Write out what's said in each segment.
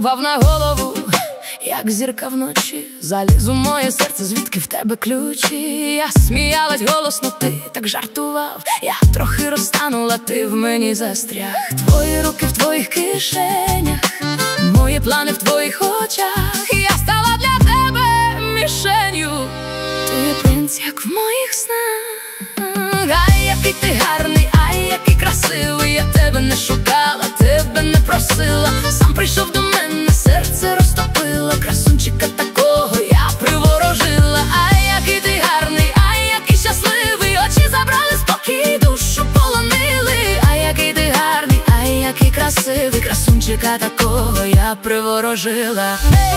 впав на голову, як зірка вночі. Заліз у моє серце, звідки в тебе ключі. Я сміялась голосно, ти так жартував. Я трохи розтанула, ти в мені застряг. Твої руки в твоїх кишенях, мої плани в твоїх очах. Я стала для тебе мішенью. Ти принц, як в моїх снах. Ай, який ти гарний, ай, який красивий. Я тебе не шукала, тебе не просила. Сам прийшов до мене, серце розтопила. Красунчика такого я приворожила. Ай, який ти гарний, ай, який щасливий. Очі забрали спокій, душу полонили. Ай, який ти гарний, ай, який красивий. Красунчика такого я приворожила.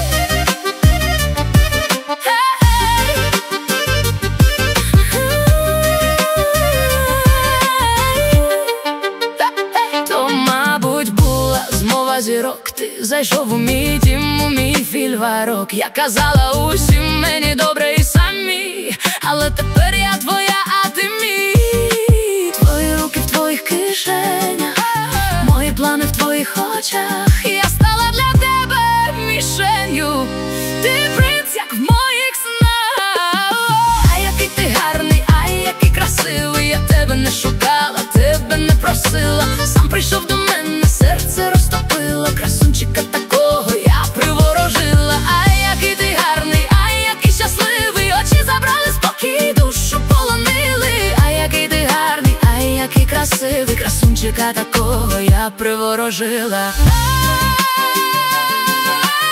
Зірок, ти зайшов у мій дім, у мій фільварок. Я казала усім, мені добре і самі, але тепер я твоя, а ти мій. Твої руки в твоїх кишенях, мої плани в твоїх очах. Я стала для тебе мішенью. Ти принц, як в моїх снах. Ай, який ти гарний, ай, який красивий. Я тебе не шукала, тебе не просила. Сам прийшов до мене, серце розтопила. Красунчика такого я приворожила. Ай, який ти гарний, ай, який щасливий. Очі забрали спокій, душу полонили. Ай, який ти гарний, ай, який красивий. Красунчика такого я приворожила.